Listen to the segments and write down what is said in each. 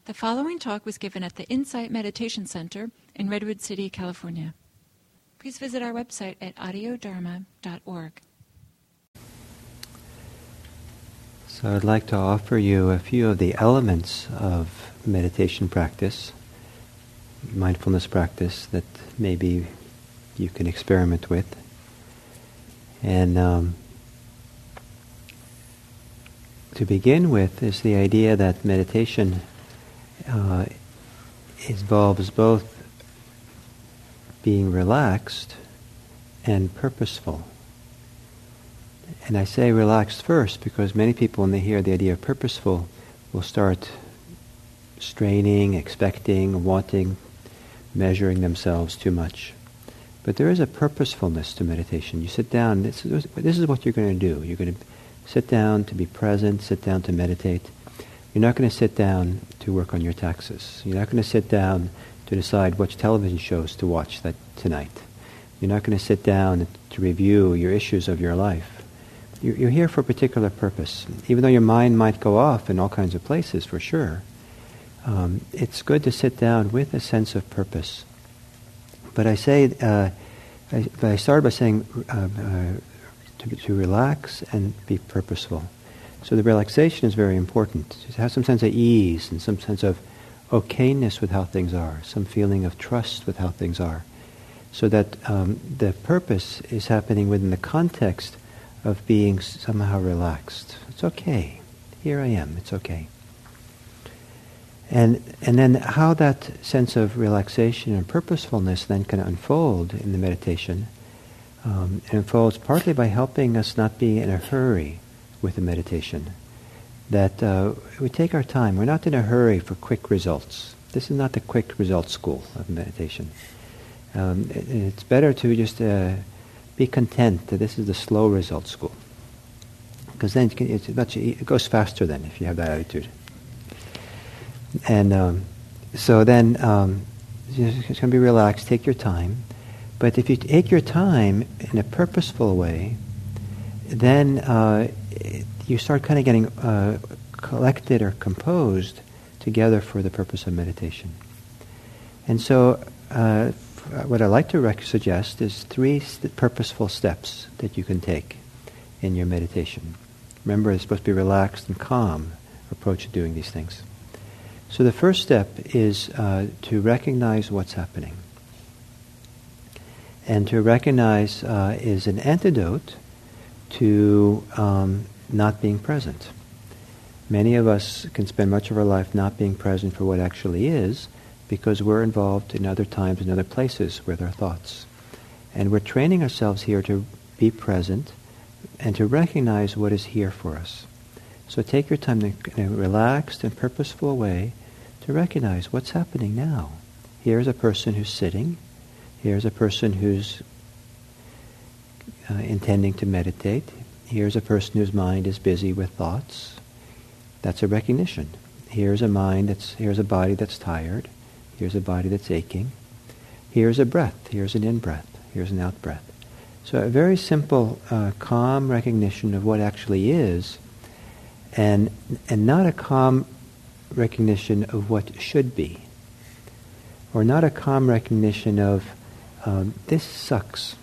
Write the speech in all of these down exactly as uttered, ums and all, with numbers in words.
The following talk was given at the Insight Meditation Center in Redwood City, California. Please visit our website at audio dharma dot org. So I'd like to offer you a few of the elements of meditation practice, mindfulness practice that maybe you can experiment with. And um, to begin with is the idea that meditation uh, involves both being relaxed and purposeful. And I say relaxed first because many people, when they hear the idea of purposeful, will start straining, expecting, wanting, measuring themselves too much. But there is a purposefulness to meditation. You sit down, this is, this is what you're going to do. You're going to sit down to be present, sit down to meditate. You're not going to sit down to work on your taxes. You're not going to sit down to decide which television shows to watch that tonight. You're not going to sit down to review your issues of your life. You're, you're here for a particular purpose. Even though your mind might go off in all kinds of places, for sure, um, it's good to sit down with a sense of purpose. But I say, uh, I, I started by saying uh, uh, to, to relax and be purposeful. So the relaxation is very important. To have some sense of ease and some sense of okayness with how things are, some feeling of trust with how things are, so that um, the purpose is happening within the context of being somehow relaxed. It's okay. Here I am. It's okay. And and then how that sense of relaxation and purposefulness then can unfold in the meditation. Um, it unfolds partly by helping us not be in a hurry with the meditation. That uh, we take our time. We're not in a hurry for quick results. This is not the quick result school of meditation. Um, it, it's better to just uh, be content that this is the slow result school. Because then it, can, it's much, it goes faster then if you have that attitude. And um, so then um, it's going to be relaxed, take your time. But if you take your time in a purposeful way, then uh, you start kind of getting uh, collected or composed together for the purpose of meditation. And so uh, what I like to rec- suggest is three st- purposeful steps that you can take in your meditation. Remember, it's supposed to be relaxed and calm approach to doing these things. So the first step is uh, to recognize what's happening. And to recognize uh, is an antidote to um, not being present. Many of us can spend much of our life not being present for what actually is because we're involved in other times and other places with our thoughts. And we're training ourselves here to be present and to recognize what is here for us. So take your time in a relaxed and purposeful way to recognize what's happening now. Here's a person who's sitting. Here's a person who's uh, intending to meditate. Here's a person whose mind is busy with thoughts. That's a recognition. Here's a mind that's, here's a body that's tired. Here's a body that's aching. Here's a breath. Here's an in-breath. Here's an out-breath. So a very simple, uh, calm recognition of what actually is, and and not a calm recognition of what should be, or not a calm recognition of um, this sucks,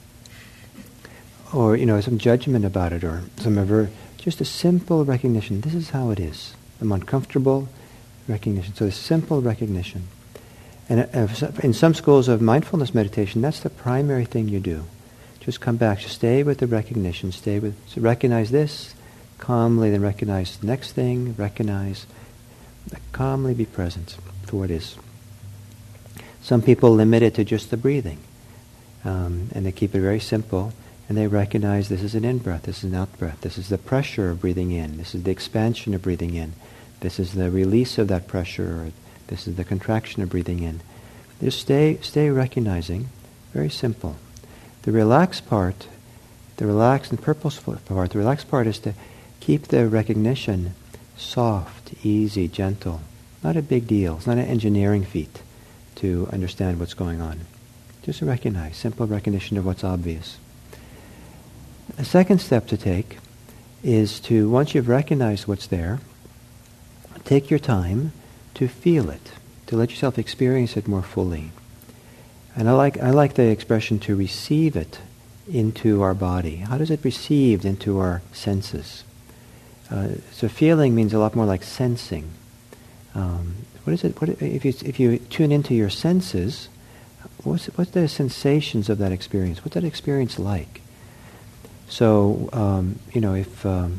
or you know some judgment about it, or some aver- just a simple recognition. This is how it is. I'm uncomfortable. Recognition. So a simple recognition. And uh, in some schools of mindfulness meditation, that's the primary thing you do. Just come back. Just stay with the recognition. Stay with. So recognize this calmly, then recognize the next thing. Recognize. Calmly be present for what is. Some people limit it to just the breathing, um, and they keep it very simple. And they recognize this is an in-breath, this is an out-breath. This is the pressure of breathing in. This is the expansion of breathing in. This is the release of that pressure. Or this is the contraction of breathing in. Just stay, stay recognizing. Very simple. The relaxed part, the relaxed and purposeful part, the relaxed part is to keep the recognition soft, easy, gentle. Not a big deal. It's not an engineering feat to understand what's going on. Just to recognize, simple recognition of what's obvious. A second step to take is to, once you've recognized what's there, take your time to feel it, to let yourself experience it more fully. And I like I like the expression to receive it into our body. How does it receive into our senses? Uh, so feeling means a lot more like sensing. Um, what is it? What, if you if you tune into your senses, what's what's the sensations of that experience? What's that experience like? So um, you know, if um,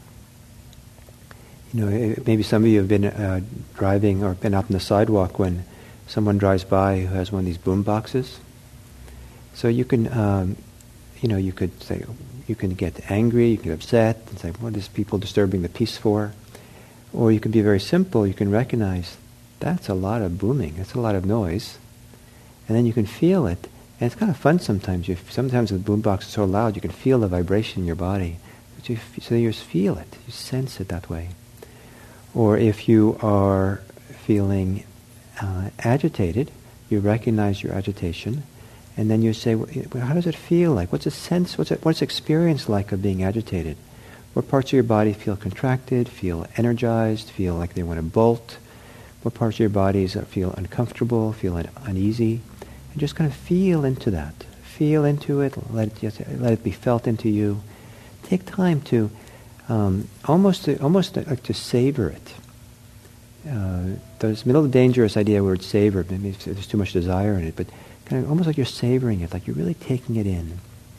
you know, maybe some of you have been uh, driving or been out on the sidewalk when someone drives by who has one of these boom boxes. So you can, um, you know, you could say, you can get angry, you can get upset, and say, what is people disturbing the peace for? Or you can be very simple, you can recognize, that's a lot of booming, that's a lot of noise. And then you can feel it. And it's kind of fun sometimes. You, sometimes the boom box is so loud, you can feel the vibration in your body. But you, so you just feel it, you sense it that way. Or if you are feeling uh, agitated, you recognize your agitation, and then you say, well, how does it feel like? What's the sense, what's it, what's the experience like of being agitated? What parts of your body feel contracted, feel energized, feel like they want to bolt? What parts of your bodies feel uncomfortable, feel un- uneasy? And just kind of feel into that. Feel into it, let it, just, let it be felt into you. Take time to um, almost to, almost to, like to savor it. Uh, there's a little dangerous idea word savor, maybe if there's too much desire in it, but kind of almost like you're savoring it, like you're really taking it in.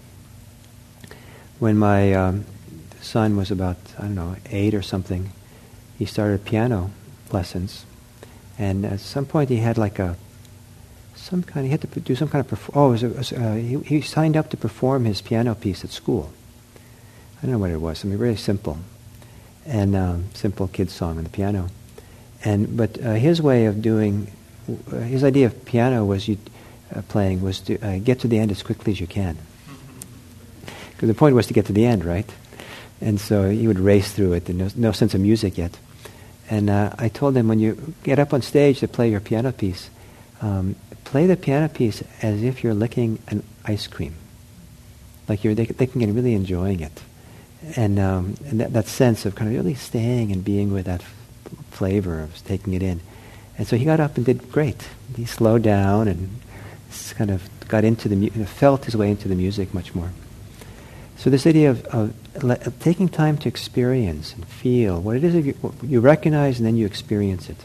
When my um, son was about, I don't know, eight or something, he started piano lessons, and at some point he had like a, some kind, he had to do some kind of, perf- oh, it was a, it was, uh, he, he signed up to perform his piano piece at school. I don't know what it was, I mean, really simple, and um, simple kids song on the piano. And but uh, his way of doing, uh, his idea of piano was you uh, playing was to uh, get to the end as quickly as you can. Because the point was to get to the end, right? And so he would race through it, and no, no sense of music yet. And uh, I told him, when you get up on stage to play your piano piece, um, play the piano piece as if you're licking an ice cream, like you're they, they can get really enjoying it, and um, and that, that sense of kind of really staying and being with that flavor of taking it in. And so he got up and did great. He slowed down and kind of got into the mu- felt his way into the music much more. So this idea of, of, le- of taking time to experience and feel what it is you, what you recognize, and then you experience it.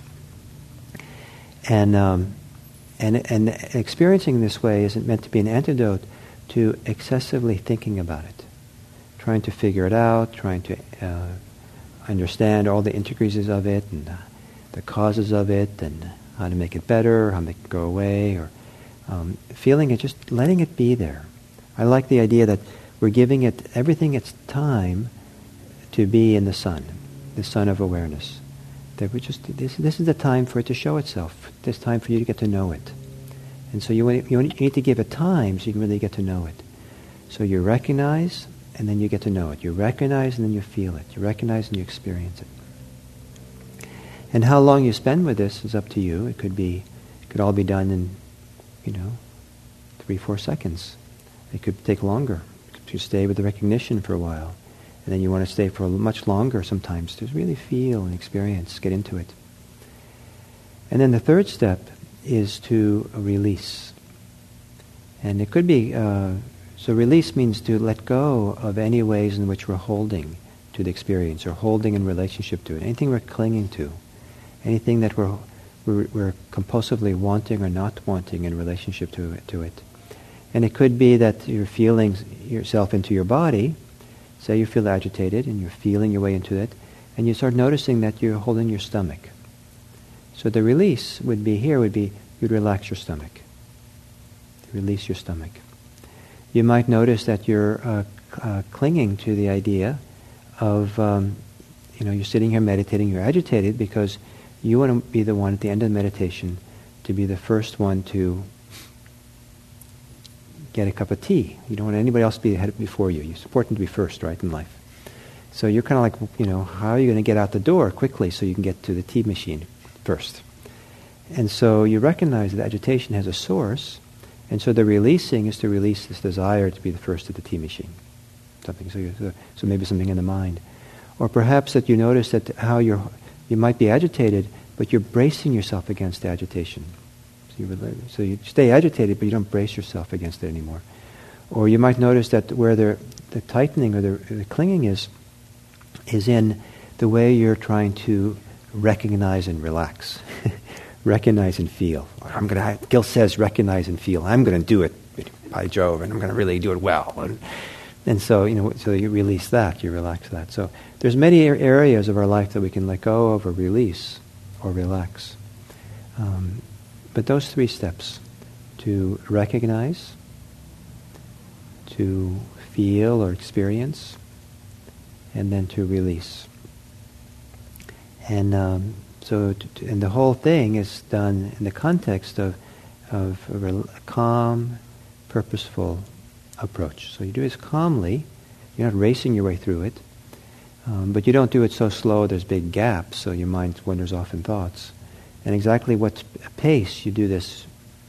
And um, and and experiencing in this way isn't meant to be an antidote to excessively thinking about it, trying to figure it out, trying to uh, understand all the intricacies of it and uh, the causes of it and how to make it better, how to make it go away, or um, feeling it, just letting it be there. I like the idea that we're giving it everything its time to be in the sun, the sun of awareness. That we just this this is the time for it to show itself. This time for you to get to know it, and so you you need to give it time so you can really get to know it. So you recognize, and then you get to know it. You recognize, and then you feel it. You recognize, and you experience it. And how long you spend with this is up to you. It could be, it could all be done in, you know, three, four seconds. It could take longer. To stay with the recognition for a while, and then you want to stay for much longer sometimes to really feel and experience, get into it. And then the third step is to release. And it could be, uh, so release means to let go of any ways in which we're holding to the experience, or holding in relationship to it, anything we're clinging to, anything that we're, we're, we're compulsively wanting or not wanting in relationship to it, to it. And it could be that you're feeling yourself into your body. Say you feel agitated and you're feeling your way into it, and you start noticing that you're holding your stomach. So the release would be here, would be you'd relax your stomach. Release your stomach. You might notice that you're uh, uh, clinging to the idea of, um, you know, you're sitting here meditating, you're agitated because you want to be the one at the end of the meditation to be the first one to get a cup of tea. You don't want anybody else to be ahead before you. It's important to be first, right, in life. So you're kind of like, you know, how are you going to get out the door quickly so you can get to the tea machine first? And so you recognize that agitation has a source, and so the releasing is to release this desire to be the first at the tea machine. Something. So, you, so, so maybe something in the mind, or perhaps that you notice that how you're, you might be agitated but you're bracing yourself against agitation. So you, so you stay agitated, but you don't brace yourself against it anymore. Or you might notice that where the, the tightening or the, the clinging is, is in the way you're trying to recognize and relax. Recognize and feel. I'm going to. Gil says, recognize and feel. I'm going to do it, by Jove, and I'm going to really do it well. And, and so, you know, so you release that, you relax that. So there's many areas of our life that we can let go of, or release, or relax. Um, but those three steps: to recognize, to feel or experience, and then to release. And um, so, to, to, and the whole thing is done in the context of of a, rel- a calm, purposeful approach. So you do it calmly. You're not racing your way through it, um, but you don't do it so slow there's big gaps, so your mind wanders off in thoughts. And exactly what pace you do this,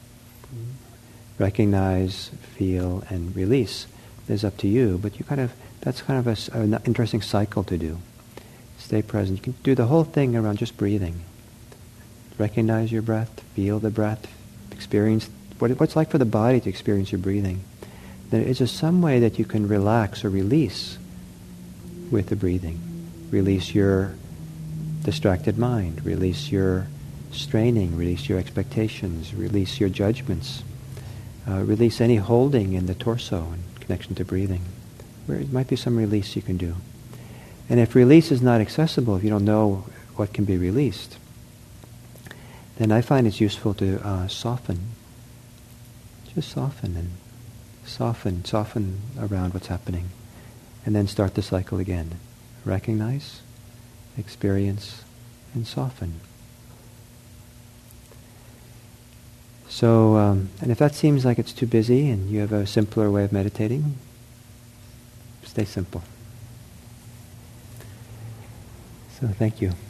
recognize, feel, and release, is up to you. But you kind of that's kind of a, an interesting cycle to do. Stay present. You can do the whole thing around just breathing. Recognize your breath, feel the breath, experience what it, what's like for the body to experience your breathing. There is just some way that you can relax or release with the breathing. Release your distracted mind. Release your straining. Release your expectations. Release your judgments. Uh, release any holding in the torso in connection to breathing. Where it might be some release you can do. And if release is not accessible, if you don't know what can be released, then I find it's useful to uh, soften. Just soften and soften, soften around what's happening. And then start the cycle again. Recognize, experience, and soften. So, um, and if that seems like it's too busy and you have a simpler way of meditating, stay simple. So thank you.